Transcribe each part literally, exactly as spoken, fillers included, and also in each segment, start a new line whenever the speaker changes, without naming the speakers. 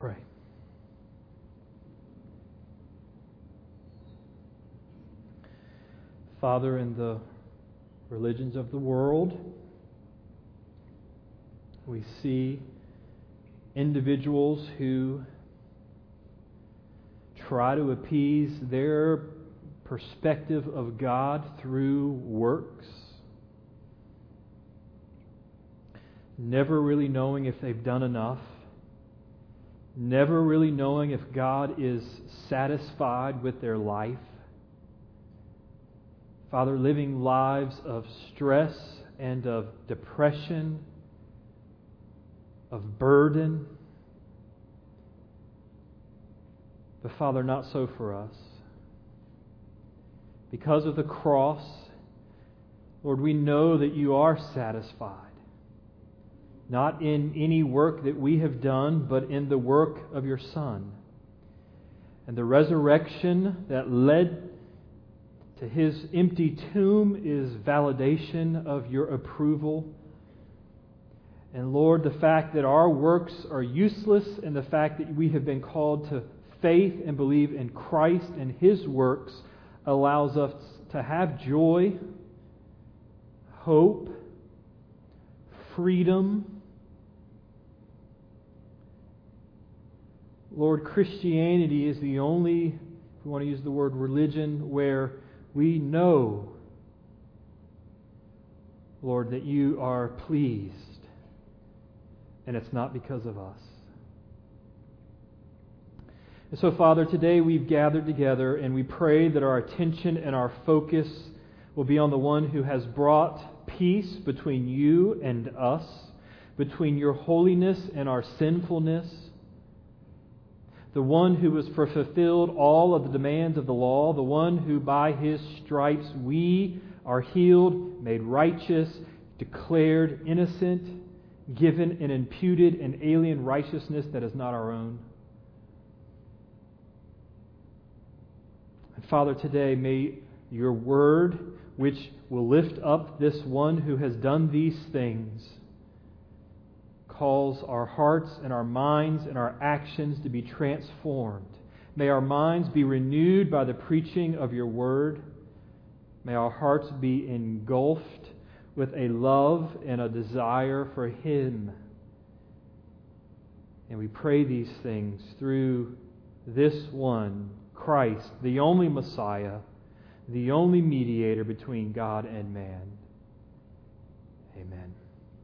Pray. Father, in the religions of the world, we see individuals who try to appease their perspective of God through works, never really knowing if they've done enough, never really knowing if God is satisfied with their life. Father, living lives of stress and of depression, of burden. But Father, not so for us. Because of the cross, Lord, we know that You are satisfied. Not in any work that we have done, but in the work of Your Son. And the resurrection that led to His empty tomb is validation of Your approval. And Lord, the fact that our works are useless and the fact that we have been called to faith and believe in Christ and His works allows us to have joy, hope, freedom. Lord, Christianity is the only, if we want to use the word religion, where we know, Lord, that You are pleased. And it's not because of us. And so, Father, today we've gathered together and we pray that our attention and our focus will be on the one who has brought peace between You and us, between Your holiness and our sinfulness, the one who has fulfilled all of the demands of the law, the one who by His stripes we are healed, made righteous, declared innocent, given an imputed and alien righteousness that is not our own. And Father, today may Your word, which will lift up this one who has done these things, calls our hearts and our minds and our actions to be transformed. May our minds be renewed by the preaching of Your word. May our hearts be engulfed with a love and a desire for Him. And we pray these things through this one, Christ, the only Messiah, the only mediator between God and man. Amen.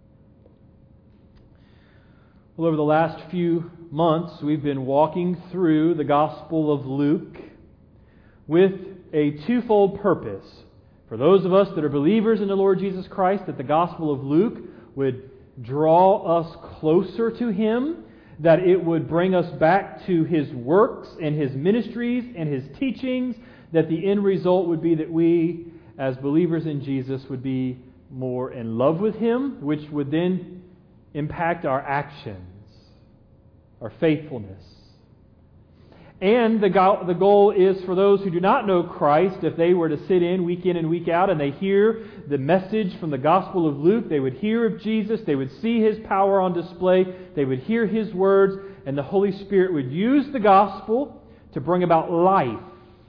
Well, over the last few months, we've been walking through the Gospel of Luke with a twofold purpose. For those of us that are believers in the Lord Jesus Christ, that the Gospel of Luke would draw us closer to Him, that it would bring us back to His works and His ministries and His teachings, that the end result would be that we, as believers in Jesus, would be more in love with Him, which would then impact our actions, our faithfulness. And the go- the goal is for those who do not know Christ, if they were to sit in week in and week out and they hear the message from the Gospel of Luke, they would hear of Jesus, they would see His power on display, they would hear His words, and the Holy Spirit would use the Gospel to bring about life,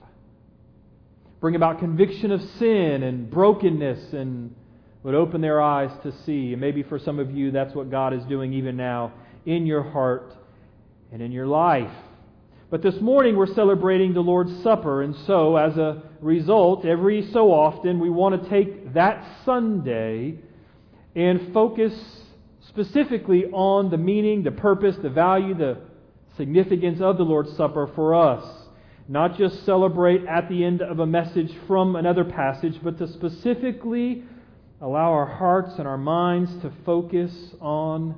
bring about conviction of sin and brokenness, and would open their eyes to see. And maybe for some of you, that's what God is doing even now in your heart and in your life. But this morning we're celebrating the Lord's Supper, and so as a result, every so often we want to take that Sunday and focus specifically on the meaning, the purpose, the value, the significance of the Lord's Supper for us. Not just celebrate at the end of a message from another passage, but to specifically allow our hearts and our minds to focus on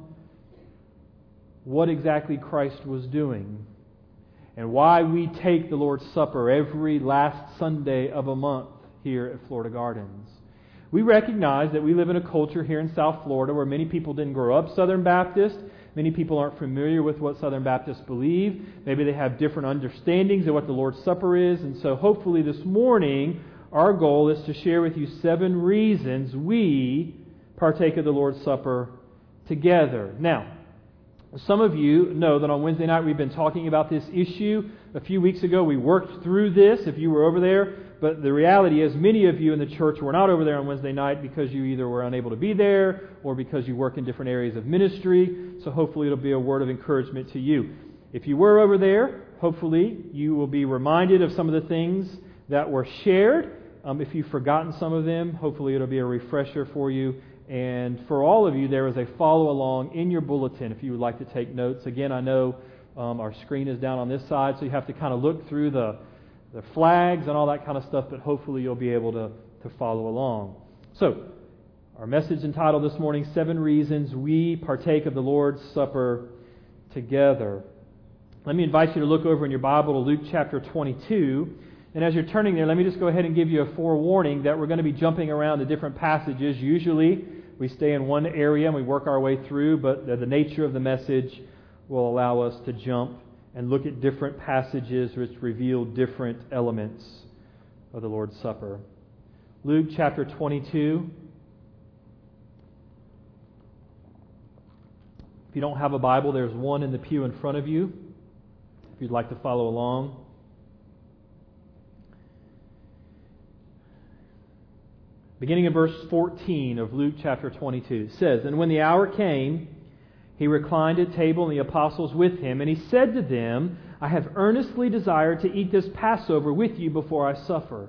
what exactly Christ was doing and why we take the Lord's Supper every last Sunday of a month here at Florida Gardens. We recognize that we live in a culture here in South Florida where many people didn't grow up Southern Baptist. Many people aren't familiar with what Southern Baptists believe. Maybe they have different understandings of what the Lord's Supper is. And so hopefully this morning, our goal is to share with you seven reasons we partake of the Lord's Supper together. Now, Some of you know that on Wednesday night we've been talking about this issue. A few weeks ago we worked through this, if you were over there. But the reality is many of you in the church were not over there on Wednesday night because you either were unable to be there or because you work in different areas of ministry. So hopefully it'll be a word of encouragement to you. If you were over there, hopefully you will be reminded of some of the things that were shared. Um, if you've forgotten some of them, hopefully it'll be a refresher for you. And for all of you, there is a follow-along in your bulletin if you would like to take notes. Again, I know um, our screen is down on this side, so you have to kind of look through the, the flags and all that kind of stuff, but hopefully you'll be able to, to follow along. So, our message entitled this morning, Seven Reasons We Partake of the Lord's Supper Together. Let me invite you to look over in your Bible to Luke chapter twenty-two. And as you're turning there, let me just go ahead and give you a forewarning that we're going to be jumping around to different passages. Usually, we stay in one area and we work our way through, but the nature of the message will allow us to jump and look at different passages which reveal different elements of the Lord's Supper. Luke chapter twenty-two. If you don't have a Bible, there's one in the pew in front of you, if you'd like to follow along. Beginning in verse fourteen of Luke chapter twenty-two, it says, "And when the hour came, he reclined at table and the apostles with him, and he said to them, I have earnestly desired to eat this Passover with you before I suffer.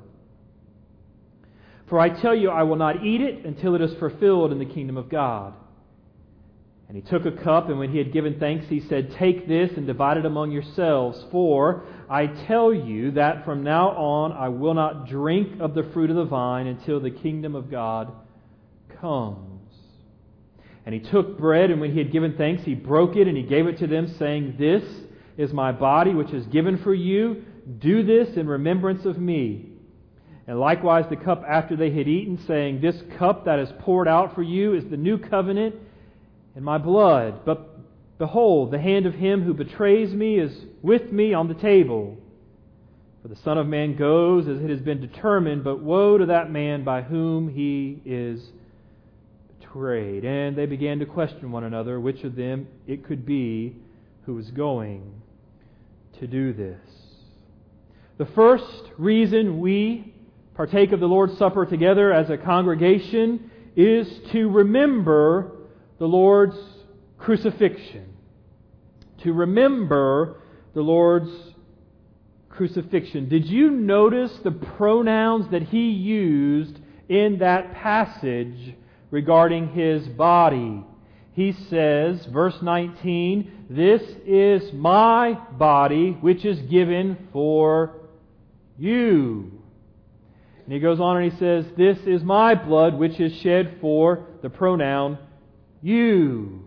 For I tell you, I will not eat it until it is fulfilled in the kingdom of God. And he took a cup, and when he had given thanks, he said, Take this and divide it among yourselves, for I tell you that from now on I will not drink of the fruit of the vine until the kingdom of God comes. And he took bread, and when he had given thanks, he broke it, and he gave it to them, saying, This is my body, which is given for you. Do this in remembrance of me. And likewise the cup after they had eaten, saying, This cup that is poured out for you is the new covenant in my blood. But behold, the hand of him who betrays me is with me on the table. For the Son of Man goes as it has been determined, but woe to that man by whom he is betrayed. And they began to question one another, which of them it could be who was going to do this." The first reason we partake of the Lord's Supper together as a congregation is to remember the Lord's crucifixion. To remember the Lord's crucifixion. Did you notice the pronouns that he used in that passage regarding his body? He says, verse nineteen, This is my body which is given for you. And he goes on and he says, This is my blood which is shed for the pronoun you.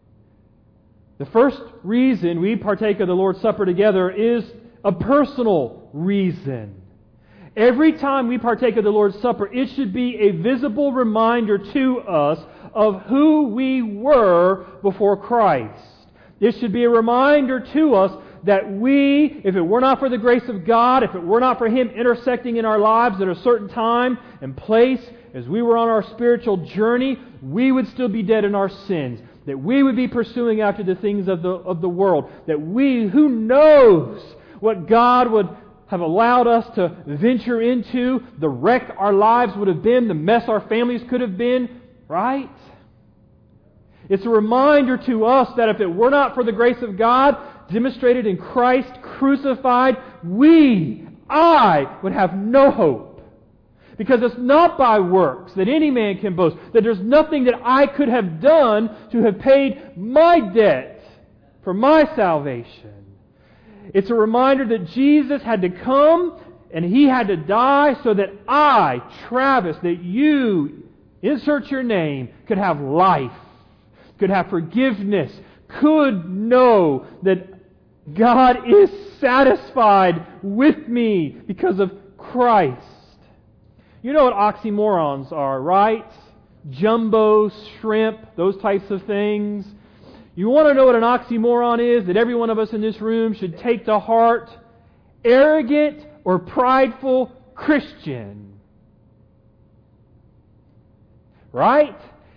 The first reason we partake of the Lord's Supper together is a personal reason. Every time we partake of the Lord's Supper, it should be a visible reminder to us of who we were before Christ. It should be a reminder to us that we, if it were not for the grace of God, if it were not for Him intersecting in our lives at a certain time and place, as we were on our spiritual journey, we would still be dead in our sins. That we would be pursuing after the things of the, of the world. That we, who knows what God would have allowed us to venture into, the wreck our lives would have been, the mess our families could have been, right? It's a reminder to us that if it were not for the grace of God demonstrated in Christ crucified, we, I, would have no hope. Because it's not by works that any man can boast. That there's nothing that I could have done to have paid my debt for my salvation. It's a reminder that Jesus had to come and He had to die so that I, Travis, that you, insert your name, could have life, could have forgiveness, could know that God is satisfied with me because of Christ. You know what oxymorons are, right? Jumbo, shrimp, those types of things. You want to know what an oxymoron is that every one of us in this room should take to heart? Arrogant or prideful Christian. Right?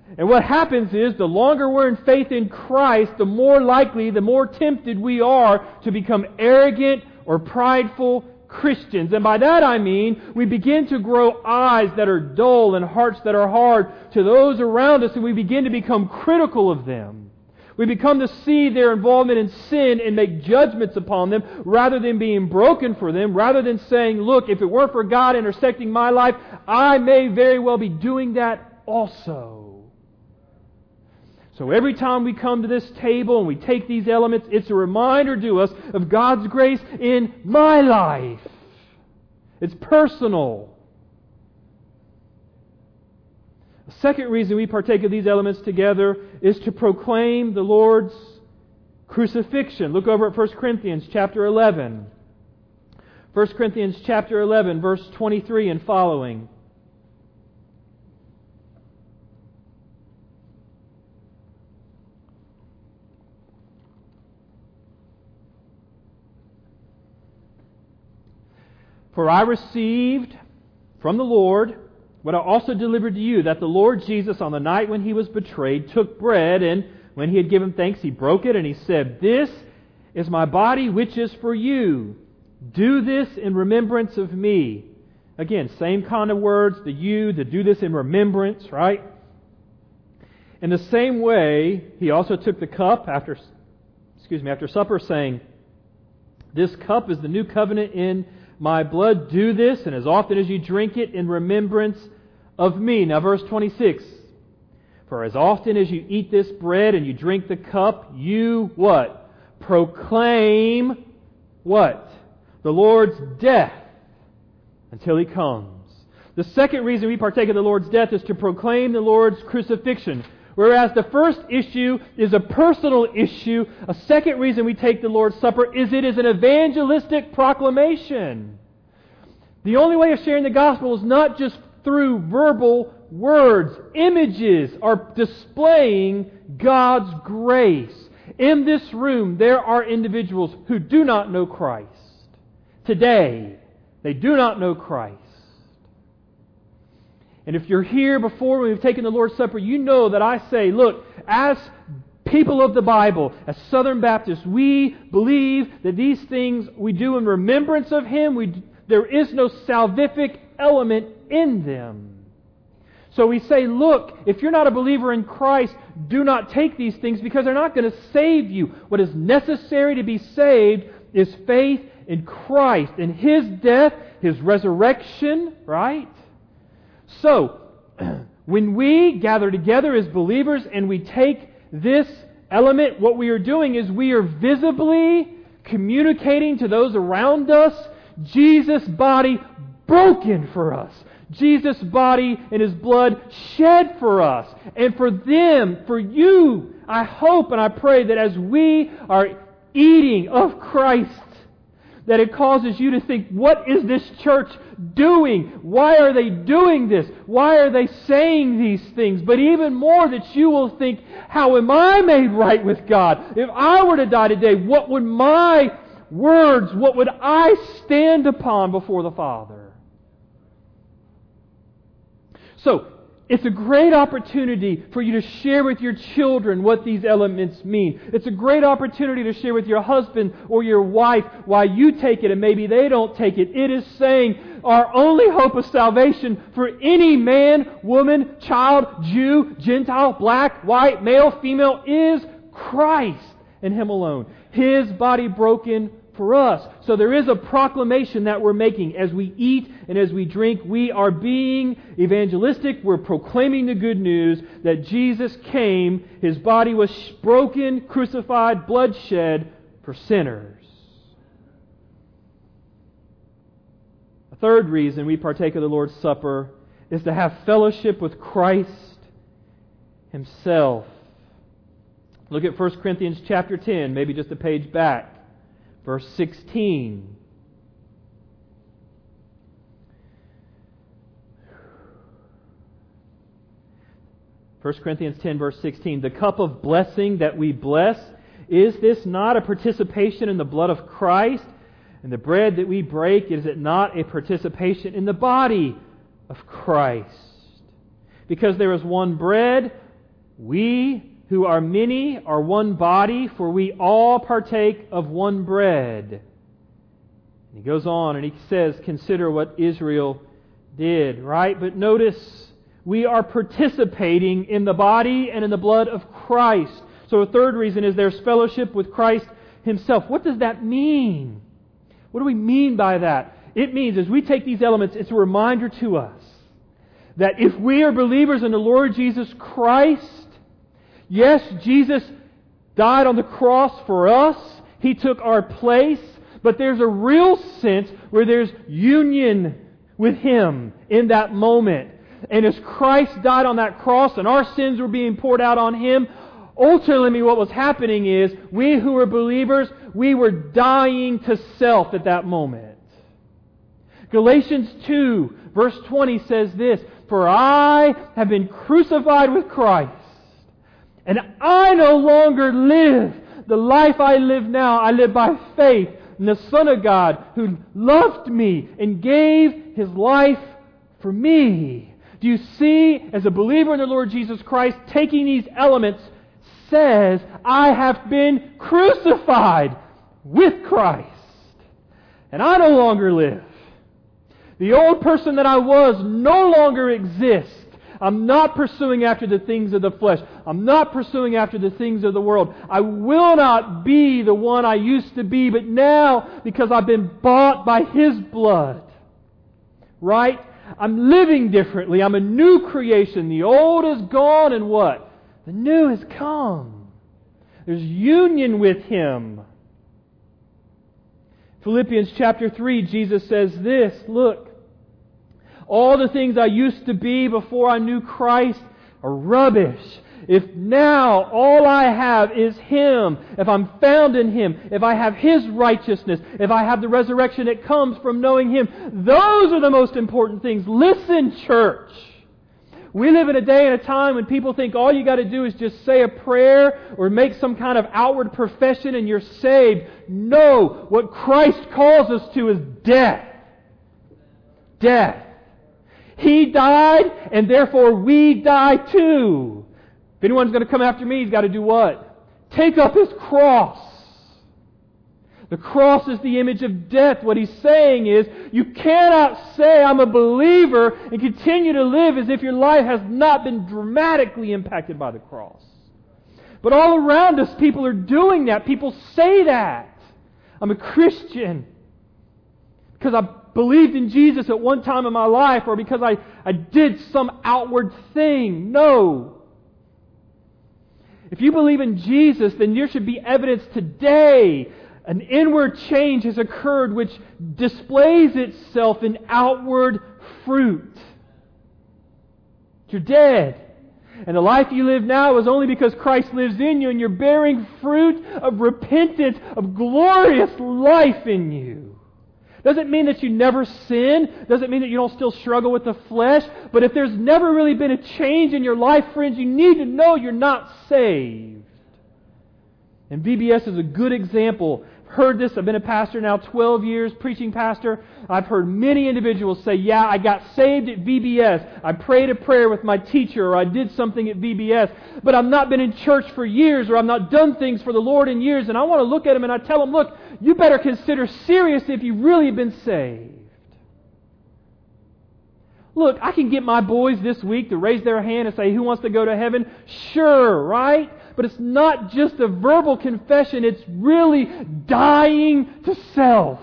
And what happens is, the longer we're in faith in Christ, the more likely, the more tempted we are to become arrogant or prideful Christians. And by that I mean, we begin to grow eyes that are dull and hearts that are hard to those around us, and we begin to become critical of them. We become to see their involvement in sin and make judgments upon them rather than being broken for them, rather than saying, look, if it weren't for God intersecting my life, I may very well be doing that also. So every time we come to this table and we take these elements, it's a reminder to us of God's grace in my life. It's personal. The second reason we partake of these elements together is to proclaim the Lord's crucifixion. Look over at First Corinthians chapter eleven. First Corinthians chapter eleven, verse twenty-three and following. For I received from the Lord what I also delivered to you, that the Lord Jesus, on the night when He was betrayed, took bread, and when He had given thanks, He broke it, and He said, "This is my body, which is for you. Do this in remembrance of me." Again, same kind of words, the you, the do this in remembrance, right? In the same way, He also took the cup after, excuse me, after supper, saying, "This cup is the new covenant in my blood. Do this, and as often as you drink it, in remembrance of me." Now verse twenty-six. "For as often as you eat this bread and you drink the cup, you," what? "Proclaim," what? "The Lord's death until He comes." The second reason we partake of the Lord's death is to proclaim the Lord's crucifixion. Whereas the first issue is a personal issue, a second reason we take the Lord's Supper is it is an evangelistic proclamation. The only way of sharing the gospel is not just through verbal words. Images are displaying God's grace. In this room, there are individuals who do not know Christ. Today, they do not know Christ. And if you're here before we've taken the Lord's Supper, you know that I say, look, as people of the Bible, as Southern Baptists, we believe that these things we do in remembrance of Him. We, there is no salvific element in them. So we say, look, if you're not a believer in Christ, do not take these things because they're not going to save you. What is necessary to be saved is faith in Christ and His death, His resurrection, right? So, when we gather together as believers and we take this element, what we are doing is we are visibly communicating to those around us Jesus' body broken for us. Jesus' body and His blood shed for us. And for them, for you, I hope and I pray that as we are eating of Christ, that it causes you to think, what is this church doing? Why are they doing this? Why are they saying these things? But even more, that you will think, how am I made right with God? If I were to die today, what would my words, what would I stand upon before the Father? So, it's a great opportunity for you to share with your children what these elements mean. It's a great opportunity to share with your husband or your wife why you take it and maybe they don't take it. It is saying our only hope of salvation for any man, woman, child, Jew, Gentile, black, white, male, female is Christ and Him alone. His body broken for us. So there is a proclamation that we're making as we eat and as we drink. We are being evangelistic. We're proclaiming the good news that Jesus came, His body was broken, crucified, blood shed for sinners. A third reason we partake of the Lord's Supper is to have fellowship with Christ Himself. Look at First Corinthians chapter ten, maybe just a page back. Verse sixteen. First Corinthians ten, verse sixteen. "The cup of blessing that we bless, is this not a participation in the blood of Christ? And the bread that we break, is it not a participation in the body of Christ? Because there is one bread, We who are many are one body, for we all partake of one bread. And he goes on and he says, consider what Israel did, right? But notice, we are participating in the body and in the blood of Christ. So a third reason is there's fellowship with Christ Himself. What does that mean? What do we mean by that? It means as we take these elements, it's a reminder to us that if we are believers in the Lord Jesus Christ, yes, Jesus died on the cross for us. He took our place. But there's a real sense where there's union with Him in that moment. And as Christ died on that cross and our sins were being poured out on Him, ultimately what was happening is we who were believers, we were dying to self at that moment. Galatians two, verse twenty says this, "For I have been crucified with Christ, and I no longer live. The life I live now, I live by faith in the Son of God who loved me and gave His life for me." Do you see, as a believer in the Lord Jesus Christ, taking these elements says, I have been crucified with Christ. And I no longer live. The old person that I was no longer exists. I'm not pursuing after the things of the flesh. I'm not pursuing after the things of the world. I will not be the one I used to be, but now, because I've been bought by His blood, right? I'm living differently. I'm a new creation. The old is gone and what? The new has come. There's union with Him. Philippians chapter three, Jesus says this, look, all the things I used to be before I knew Christ are rubbish. If now all I have is Him, if I'm found in Him, if I have His righteousness, if I have the resurrection that comes from knowing Him, those are the most important things. Listen, church. We live in a day and a time when people think all you got to do is just say a prayer or make some kind of outward profession and you're saved. No, what Christ calls us to is death. Death. He died, and therefore we die too. If anyone's going to come after me, he's got to do what? Take up his cross. The cross is the image of death. What he's saying is, you cannot say, I'm a believer, and continue to live as if your life has not been dramatically impacted by the cross. But all around us, people are doing that. People say that. I'm a Christian because I believed in Jesus at one time in my life, or because I, I did some outward thing. No. If you believe in Jesus, then there should be evidence today. An inward change has occurred which displays itself in outward fruit. You're dead. And the life you live now is only because Christ lives in you, and you're bearing fruit of repentance, of glorious life in you. Doesn't mean that you never sin. Doesn't mean that you don't still struggle with the flesh. But if there's never really been a change in your life, friends, you need to know you're not saved. And V B S is a good example. I've heard this. I've been a pastor now twelve years, preaching pastor. I've heard many individuals say, yeah, I got saved at V B S. I prayed a prayer with my teacher, or I did something at V B S. But I've not been in church for years, or I've not done things for the Lord in years. And I want to look at them and I tell them, look, you better consider seriously if you really have been saved. Look, I can get my boys this week to raise their hand and say, who wants to go to heaven? Sure, right? But it's not just a verbal confession. It's really dying to self.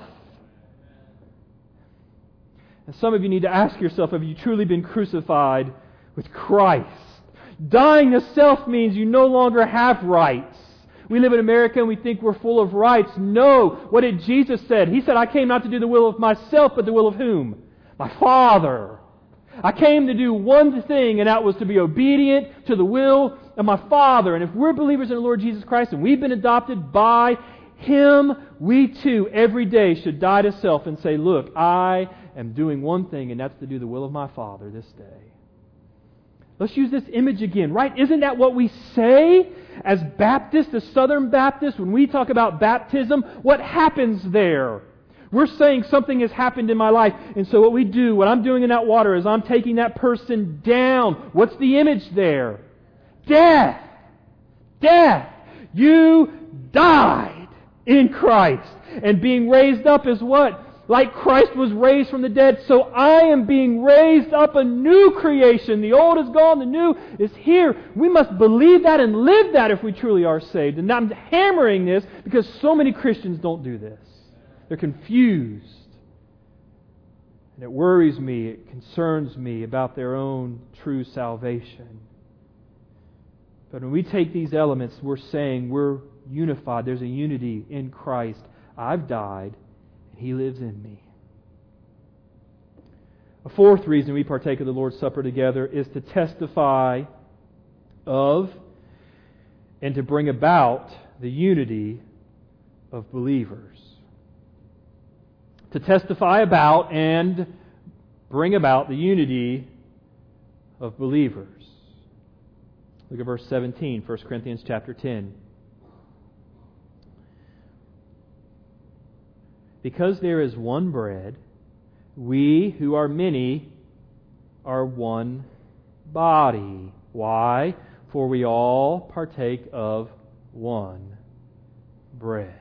And some of you need to ask yourself, have you truly been crucified with Christ? Dying to self means you no longer have rights. We live in America and we think we're full of rights. No. What did Jesus say? He said, I came not to do the will of myself, but the will of whom? My Father. I came to do one thing, and that was to be obedient to the will of my Father. And if we're believers in the Lord Jesus Christ and we've been adopted by Him, we too every day should die to self and say, look, I am doing one thing, and that's to do the will of my Father this day. Let's use this image again, right? Isn't that what we say as Baptists, as Southern Baptists, when we talk about baptism? What happens there? We're saying something has happened in my life. And so what we do, what I'm doing in that water is I'm taking that person down. What's the image there? death. Death. You died in Christ. And being raised up is what? Like Christ was raised from the dead, so I am being raised up a new creation. The old is gone, the new is here. We must believe that and live that if we truly are saved. And I'm hammering this because so many Christians don't do this. They're confused. And it worries me, it concerns me about their own true salvation. But when we take these elements, we're saying we're unified. There's a unity in Christ. I've died. He lives in me. A fourth reason we partake of the Lord's Supper together is to testify of and to bring about the unity of believers. To testify about and bring about the unity of believers. Look at verse seventeen, First Corinthians chapter ten. Because there is one bread, we who are many are one body. Why? For we all partake of one bread.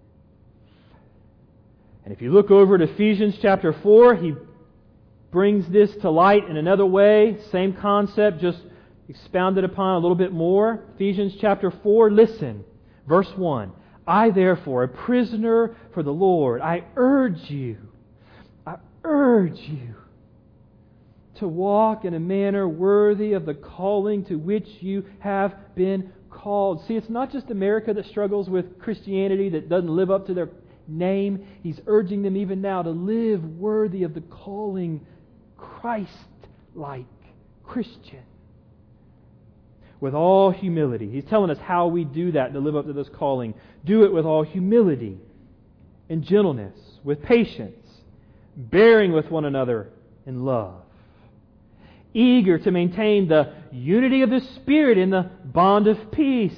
And if you look over at Ephesians chapter four, he brings this to light in another way. Same concept, just expounded upon a little bit more. Ephesians chapter four, listen. Verse one. I, therefore, a prisoner for the Lord, I urge you, I urge you to walk in a manner worthy of the calling to which you have been called. See, it's not just America that struggles with Christianity that doesn't live up to their name. He's urging them even now to live worthy of the calling, Christ-like Christian. With all humility. He's telling us how we do that to live up to this calling. Do it with all humility and gentleness, with patience, bearing with one another in love. Eager to maintain the unity of the Spirit in the bond of peace.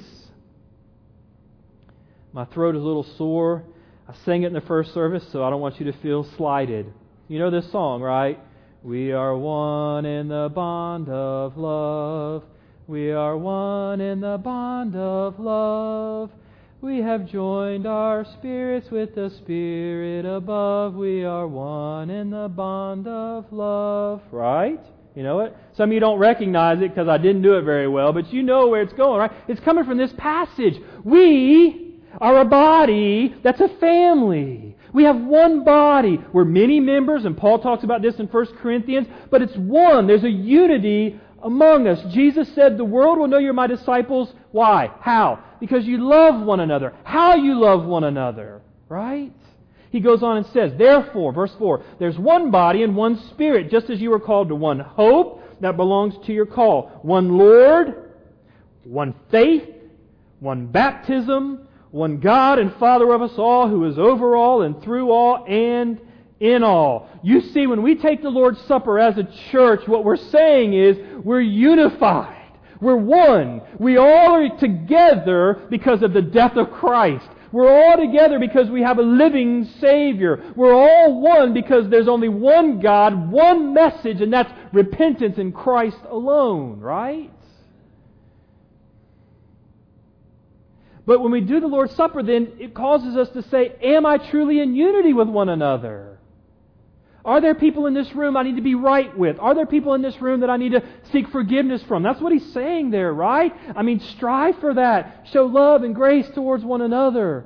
My throat is a little sore. I sang it in the first service, so I don't want you to feel slighted. You know this song, right? We are one in the bond of love. We are one in the bond of love. We have joined our spirits with the Spirit above. We are one in the bond of love. Right? You know it? Some of you don't recognize it because I didn't do it very well, but you know where it's going, right? It's coming from this passage. We are a body that's a family. We have one body. We're many members, and Paul talks about this in First Corinthians, but it's one. There's a unity among us. Jesus said, the world will know you're my disciples. Why? How? Because you love one another. How you love one another. Right? He goes on and says, therefore, verse four, there's one body and one Spirit, just as you were called to one hope that belongs to your call. One Lord, one faith, one baptism, one God and Father of us all, who is over all and through all and in all. You see, when we take the Lord's Supper as a church, what we're saying is we're unified. We're one. We all are together because of the death of Christ. We're all together because we have a living Savior. We're all one because there's only one God, one message, and that's repentance in Christ alone, right? But when we do the Lord's Supper, then it causes us to say, am I truly in unity with one another? Are there people in this room I need to be right with? Are there people in this room that I need to seek forgiveness from? That's what he's saying there, right? I mean, strive for that. Show love and grace towards one another.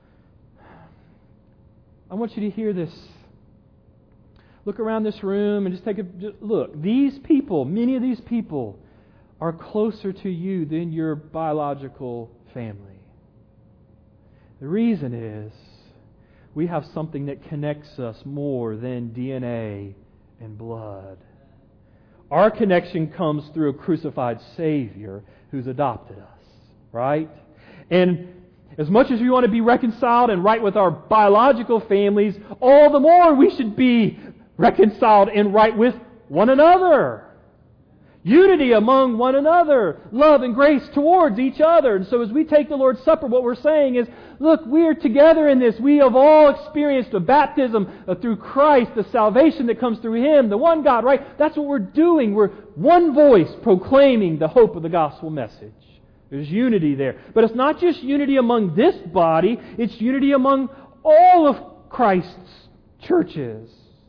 I want you to hear this. Look around this room and just take a just look. These people, many of these people, are closer to you than your biological family. The reason is we have something that connects us more than D N A and blood. Our connection comes through a crucified Savior who's adopted us, right? And as much as we want to be reconciled and right with our biological families, all the more we should be reconciled and right with one another. Unity among one another. Love and grace towards each other. And so as we take the Lord's Supper, what we're saying is, look, we are together in this. We have all experienced a baptism uh, through Christ, the salvation that comes through Him, the one God, right? That's what we're doing. We're one voice proclaiming the hope of the gospel message. There's unity there. But it's not just unity among this body, it's unity among all of Christ's churches.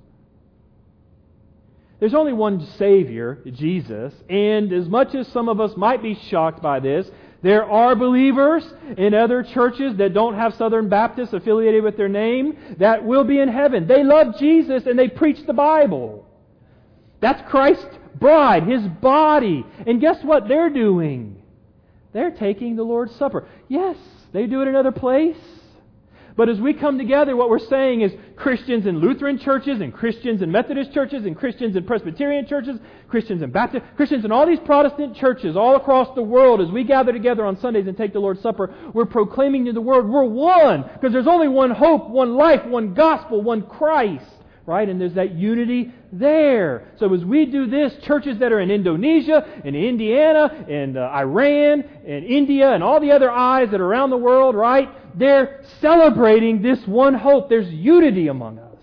There's only one Savior, Jesus, and as much as some of us might be shocked by this, there are believers in other churches that don't have Southern Baptists affiliated with their name that will be in heaven. They love Jesus and they preach the Bible. That's Christ's bride, His body. And guess what they're doing? They're taking the Lord's Supper. Yes, they do it in another place. But as we come together, what we're saying is Christians in Lutheran churches and Christians in Methodist churches and Christians in Presbyterian churches, Christians in Baptist, Christians in all these Protestant churches all across the world, as we gather together on Sundays and take the Lord's Supper, we're proclaiming to the world, we're one, because there's only one hope, one life, one gospel, one Christ. Right? And there's that unity there. So as we do this, churches that are in Indonesia, in Indiana, and uh, Iran, and India, and all the other I's that are around the world, right? They're celebrating this one hope. There's unity among us.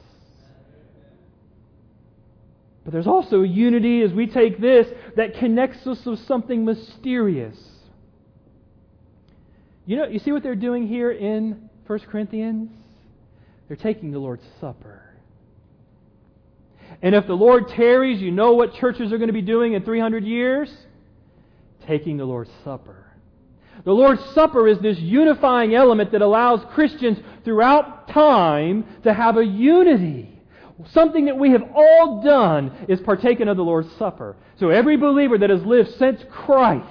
But there's also unity as we take this that connects us with something mysterious. You know, you see what they're doing here in First Corinthians? They're taking the Lord's Supper. And if the Lord tarries, you know what churches are going to be doing in three hundred years? Taking the Lord's Supper. The Lord's Supper is this unifying element that allows Christians throughout time to have a unity. Something that we have all done is partaken of the Lord's Supper. So every believer that has lived since Christ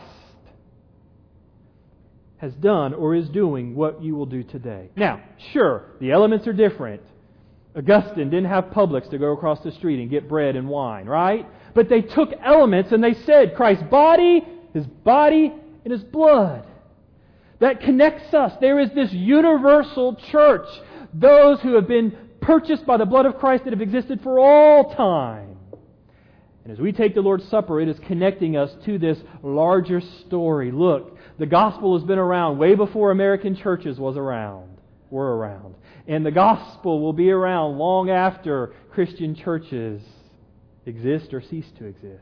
has done or is doing what you will do today. Now, sure, the elements are different. Augustine didn't have Publix to go across the street and get bread and wine, right? But they took elements and they said Christ's body, His body, and His blood. That connects us. There is this universal church. Those who have been purchased by the blood of Christ that have existed for all time. And as we take the Lord's Supper, it is connecting us to this larger story. Look, the gospel has been around way before American churches was around, were around. And the gospel will be around long after Christian churches exist or cease to exist.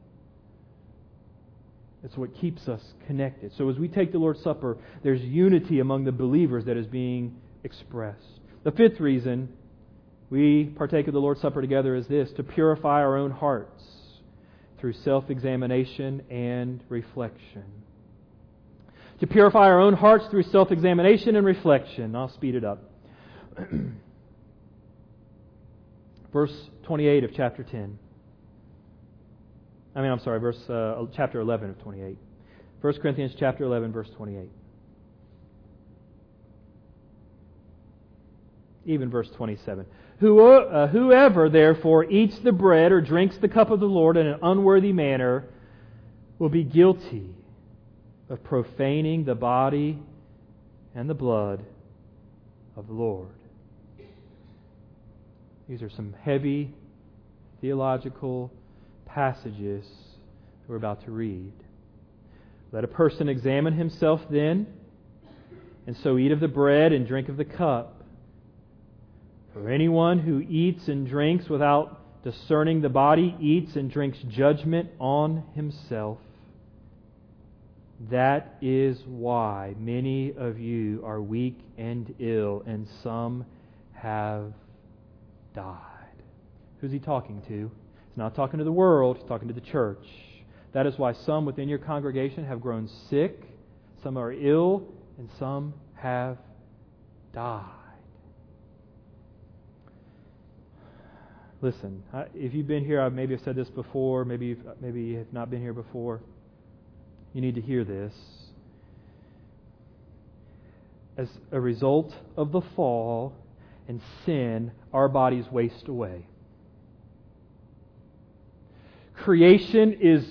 It's what keeps us connected. So as we take the Lord's Supper, there's unity among the believers that is being expressed. The fifth reason we partake of the Lord's Supper together is this: to purify our own hearts through self-examination and reflection. To purify our own hearts through self-examination and reflection. I'll speed it up. Verse twenty-eight of chapter ten. I mean, I'm sorry, verse uh, chapter eleven of twenty-eight. First Corinthians chapter eleven, verse twenty-eight. Even verse twenty-seven. Who, uh, whoever, therefore, eats the bread or drinks the cup of the Lord in an unworthy manner will be guilty of profaning the body and the blood of the Lord. These are some heavy theological passages that we're about to read. Let a person examine himself then, and so eat of the bread and drink of the cup. For anyone who eats and drinks without discerning the body eats and drinks judgment on himself. That is why many of you are weak and ill, and some have died. Who's he talking to? He's not talking to the world, he's talking to the church. That is why some within your congregation have grown sick, some are ill, and some have died. Listen, if you've been here, I maybe have said this before, maybe you've, maybe you have not been here before. You need to hear this. As a result of the fall and sin, our bodies waste away. Creation is,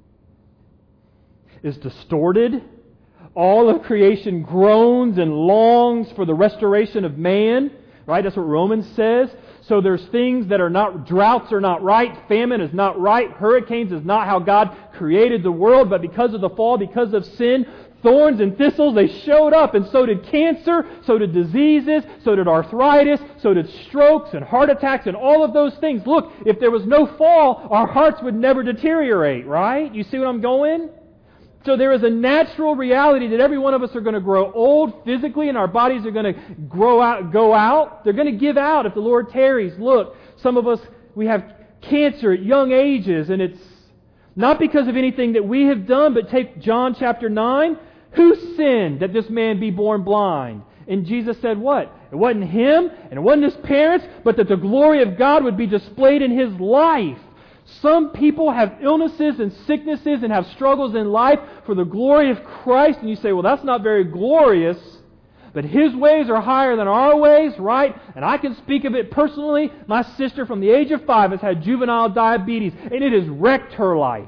is distorted. All of creation groans and longs for the restoration of man. Right? That's what Romans says. So there's things that are not, droughts are not right, famine is not right, hurricanes is not how God created the world, but because of the fall, because of sin, thorns and thistles, they showed up, and so did cancer, so did diseases, so did arthritis, so did strokes and heart attacks and all of those things. Look, if there was no fall, our hearts would never deteriorate, right? You see what I'm going? So there is a natural reality that every one of us are going to grow old physically, and our bodies are going to grow out, go out. They're going to give out if the Lord tarries. Look, some of us, we have cancer at young ages, and it's not because of anything that we have done, but take John chapter nine. Who sinned that this man be born blind? And Jesus said what? It wasn't him, and it wasn't his parents, but that the glory of God would be displayed in his life. Some people have illnesses and sicknesses and have struggles in life for the glory of Christ. And you say, well, that's not very glorious. But His ways are higher than our ways, right? And I can speak of it personally. My sister from the age of five has had juvenile diabetes, and it has wrecked her life.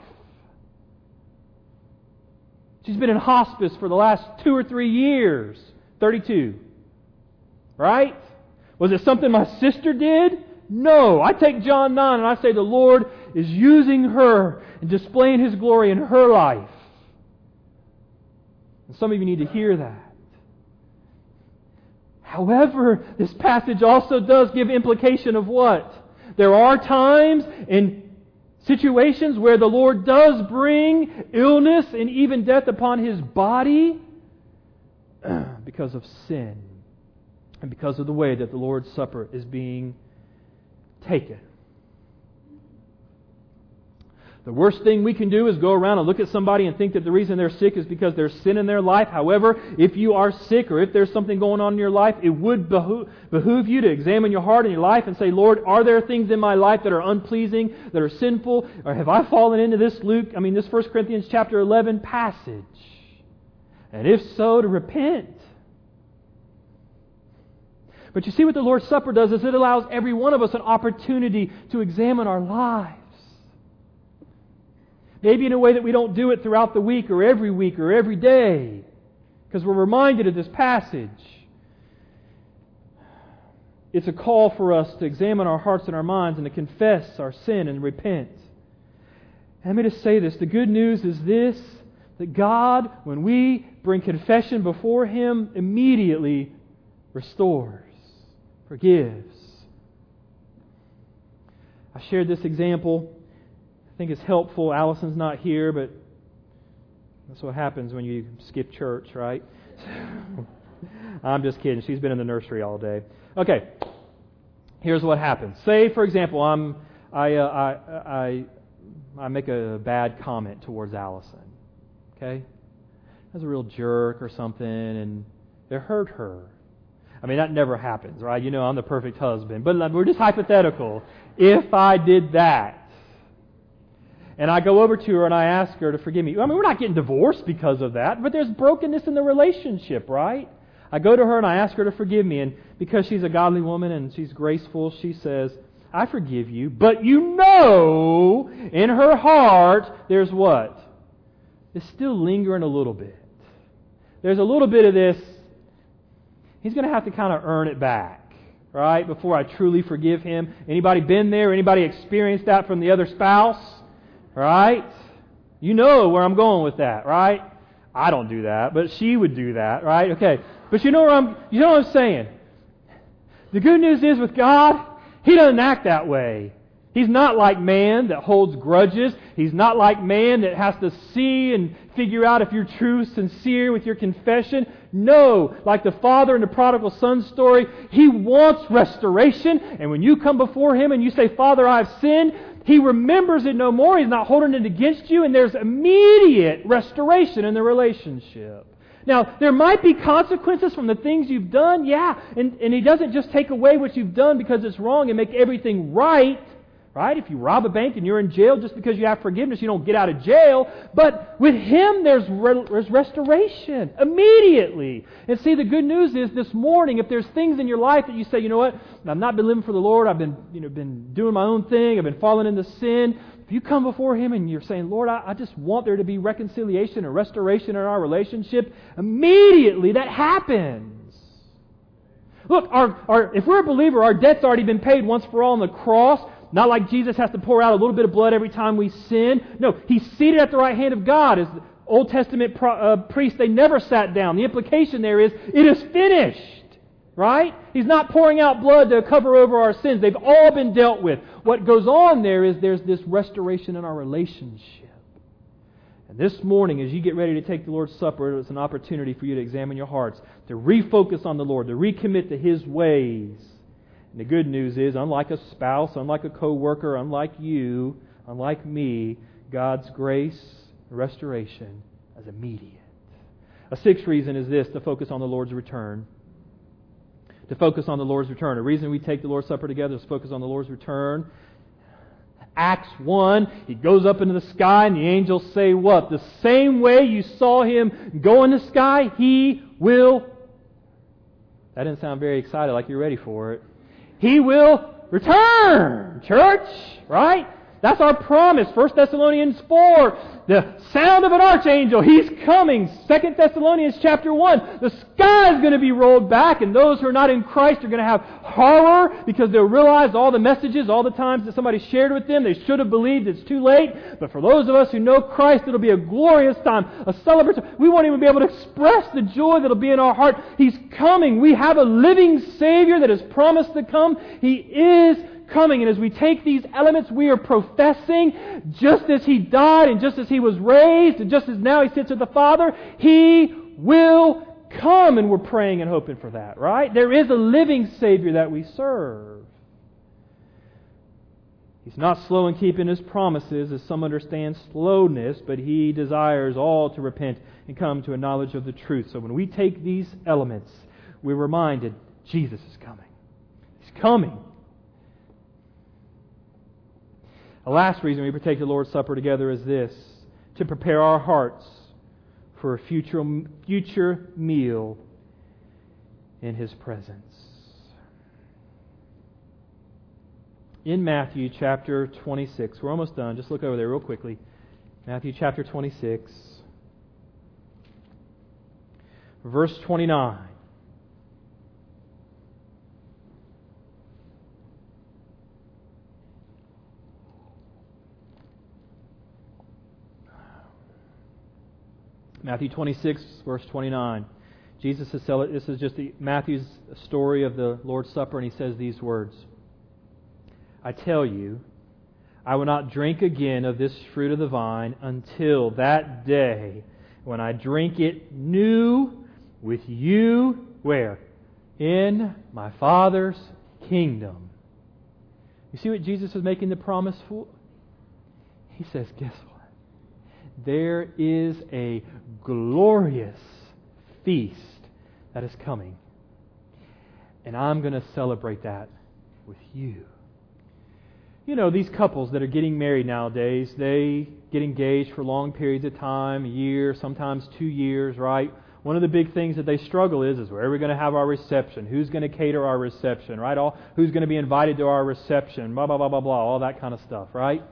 She's been in hospice for the last two or three years. thirty-two. Right? Was it something my sister did? No. I take John nine and I say the Lord is using her and displaying His glory in her life. And some of you need to hear that. However, this passage also does give implication of what? There are times and situations where the Lord does bring illness and even death upon His body because of sin and because of the way that the Lord's Supper is being taken. The worst thing we can do is go around and look at somebody and think that the reason they're sick is because there's sin in their life. However, if you are sick or if there's something going on in your life, it would behoove, behoove you to examine your heart and your life and say, Lord, are there things in my life that are unpleasing, that are sinful? Or have I fallen into this Luke, I mean this First Corinthians chapter eleven passage? And if so, to repent. But you see what the Lord's Supper does is it allows every one of us an opportunity to examine our lives. Maybe in a way that we don't do it throughout the week or every week or every day. Because we're reminded of this passage. It's a call for us to examine our hearts and our minds and to confess our sin and repent. And let me just say this. The good news is this. That God, when we bring confession before Him, immediately restores, forgives. I shared this example. I think it's helpful. Allison's not here, but that's what happens when you skip church, right? I'm just kidding. She's been in the nursery all day. Okay. Here's what happens. Say, for example, I'm I uh, I I I make a bad comment towards Allison. Okay? As a real jerk or something, and it hurt her. I mean, that never happens, right? You know, I'm the perfect husband. But we're just hypothetical. If I did that, and I go over to her and I ask her to forgive me. I mean, we're not getting divorced because of that, but there's brokenness in the relationship, right? I go to her and I ask her to forgive me, and because she's a godly woman and she's graceful, she says, I forgive you, but you know, in her heart, there's what? It's still lingering a little bit. There's a little bit of this, he's going to have to kind of earn it back, right, before I truly forgive him. Anybody been there? Anybody experienced that from the other spouse? Right? You know where I'm going with that, right? I don't do that, but she would do that, right? Okay. But you know where I'm you know what I'm saying? The good news is with God, He doesn't act that way. He's not like man that holds grudges. He's not like man that has to see and figure out if you're true, sincere with your confession. No, like the father in the prodigal son story, He wants restoration. And when you come before Him and you say, Father, I've sinned, He remembers it no more. He's not holding it against you, and there's immediate restoration in the relationship. Now, there might be consequences from the things you've done, yeah, and, and He doesn't just take away what you've done because it's wrong and make everything right. Right? If you rob a bank and you're in jail just because you have forgiveness, you don't get out of jail. But with Him, there's, re- there's restoration immediately. And see, the good news is this morning, if there's things in your life that you say, you know what, I've not been living for the Lord, I've been, you know, been doing my own thing, I've been falling into sin. If you come before Him and you're saying, Lord, I, I just want there to be reconciliation and restoration in our relationship, immediately that happens. Look, our, our, if we're a believer, our debt's already been paid once for all on the cross. Not like Jesus has to pour out a little bit of blood every time we sin. No, He's seated at the right hand of God. As the Old Testament pro, uh, priests, they never sat down. The implication there is, it is finished. Right? He's not pouring out blood to cover over our sins. They've all been dealt with. What goes on there is there's this restoration in our relationship. And this morning, as you get ready to take the Lord's Supper, it's an opportunity for you to examine your hearts, to refocus on the Lord, to recommit to His ways. And the good news is, unlike a spouse, unlike a co-worker, unlike you, unlike me, God's grace, restoration is immediate. A sixth reason is this, to focus on the Lord's return. To focus on the Lord's return. A reason we take the Lord's Supper together is to focus on the Lord's return. Acts one, He goes up into the sky and the angels say what? The same way you saw Him go in the sky, He will... That didn't sound very excited, like you're ready for it. He will return, church, right? That's our promise. First Thessalonians four, the sound of an archangel, He's coming. Second Thessalonians chapter one, the sky is going to be rolled back, and those who are not in Christ are going to have horror because they'll realize all the messages, all the times that somebody shared with them, they should have believed it's too late. But for those of us who know Christ, it'll be a glorious time, a celebration. We won't even be able to express the joy that'll be in our heart. He's coming. We have a living Savior that has promised to come. He is coming. And as we take these elements, we are professing, just as He died and just as He was raised and just as now He sits with the Father, He will come. And we're praying and hoping for that, right? There is a living Savior that we serve. He's not slow in keeping His promises, as some understand slowness, but He desires all to repent and come to a knowledge of the truth. So when we take these elements, we're reminded Jesus is coming. He's coming. The last reason we partake the Lord's Supper together is this, to prepare our hearts for a future, future meal in His presence. In Matthew chapter twenty-six, we're almost done, just look over there real quickly. Matthew chapter twenty-six, verse twenty-nine. Matthew twenty-six, verse twenty-nine. Jesus is telling, this is just the, Matthew's story of the Lord's Supper, and he says these words. I tell you, I will not drink again of this fruit of the vine until that day when I drink it new with you, where? In my Father's kingdom. You see what Jesus is making the promise for? He says, guess what? There is a glorious feast that is coming. And I'm going to celebrate that with you. You know, these couples that are getting married nowadays, they get engaged for long periods of time, a year, sometimes two years, right? One of the big things that they struggle is, is where are we going to have our reception? Who's going to cater our reception, right? All, who's going to be invited to our reception? Blah, blah, blah, blah, blah, all that kind of stuff, right?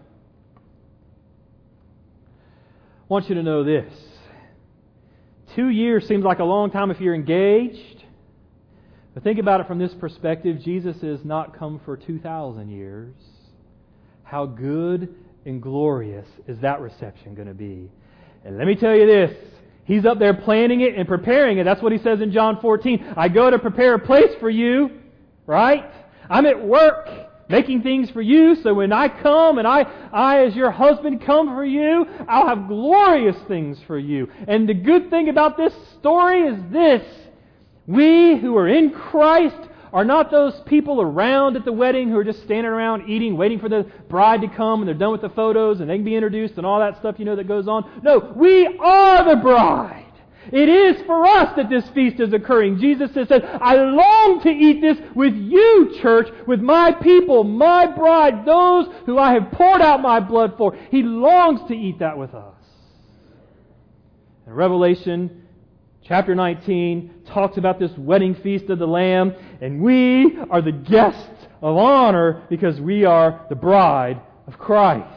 I want you to know this. Two years seems like a long time if you're engaged. But think about it from this perspective. Jesus has not come for two thousand years. How good and glorious is that reception going to be? And let me tell you this. He's up there planning it and preparing it. That's what He says in John fourteen. I go to prepare a place for you. Right? I'm at work making things for you, so when I come and I, I as your husband come for you, I'll have glorious things for you. And the good thing about this story is this. We who are in Christ are not those people around at the wedding who are just standing around eating, waiting for the bride to come and they're done with the photos and they can be introduced and all that stuff you know that goes on. No, we are the bride. It is for us that this feast is occurring. Jesus has said, I long to eat this with you, church, with my people, my bride, those who I have poured out my blood for. He longs to eat that with us. And Revelation chapter nineteen talks about this wedding feast of the Lamb, and we are the guests of honor because we are the bride of Christ.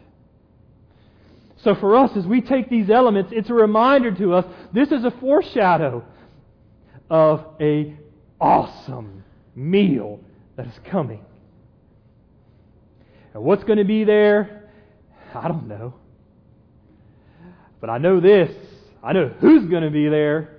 So for us, as we take these elements, it's a reminder to us, this is a foreshadow of a awesome meal that is coming. And what's going to be there? I don't know. But I know this. I know who's going to be there.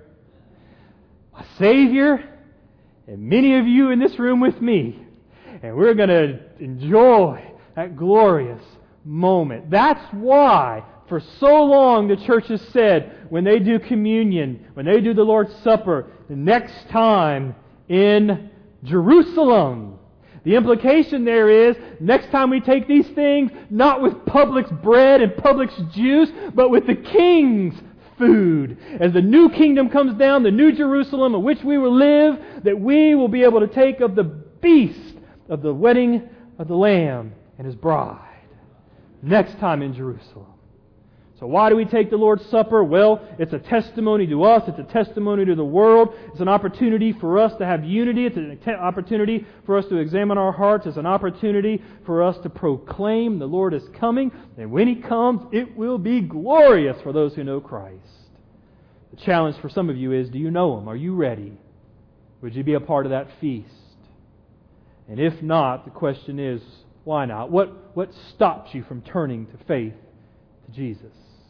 My Savior and many of you in this room with me. And we're going to enjoy that glorious moment. That's why for so long the church has said when they do communion, when they do the Lord's Supper, the next time in Jerusalem. The implication there is, next time we take these things, not with public's bread and public's juice, but with the King's food. As the new kingdom comes down, the new Jerusalem in which we will live, that we will be able to take of the feast of the wedding of the Lamb and His bride. Next time in Jerusalem. So why do we take the Lord's Supper? Well, it's a testimony to us. It's a testimony to the world. It's an opportunity for us to have unity. It's an opportunity for us to examine our hearts. It's an opportunity for us to proclaim the Lord is coming. And when He comes, it will be glorious for those who know Christ. The challenge for some of you is, do you know Him? Are you ready? Would you be a part of that feast? And if not, the question is, why not? What, what stops you from turning to faith to Jesus?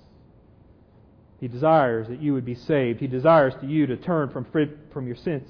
He desires that you would be saved. He desires to you to turn from from your sins.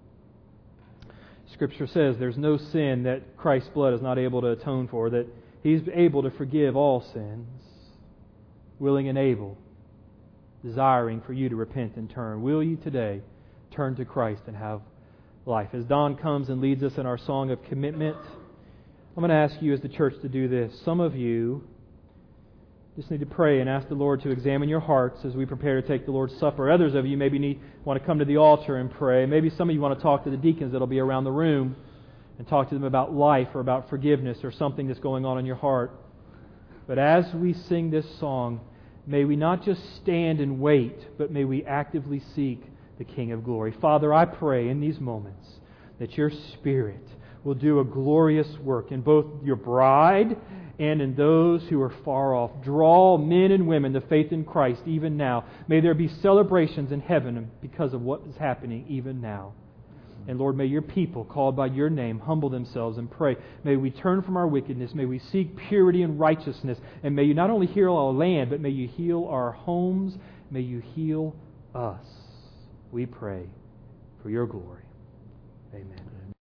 Scripture says there's no sin that Christ's blood is not able to atone for, that He's able to forgive all sins, willing and able, desiring for you to repent and turn. Will you today turn to Christ and have life? As Don comes and leads us in our song of commitment, I'm going to ask you as the church to do this. Some of you just need to pray and ask the Lord to examine your hearts as we prepare to take the Lord's Supper. Others of you maybe need want to come to the altar and pray. Maybe some of you want to talk to the deacons that will be around the room and talk to them about life or about forgiveness or something that's going on in your heart. But as we sing this song, may we not just stand and wait, but may we actively seek the King of Glory. Father, I pray in these moments that your Spirit will do a glorious work in both your bride and in those who are far off. Draw men and women to faith in Christ even now. May there be celebrations in heaven because of what is happening even now. And Lord, may your people called by your name humble themselves and pray. May we turn from our wickedness. May we seek purity and righteousness. And may you not only heal our land, but may you heal our homes. May you heal us. We pray for your glory. Amen.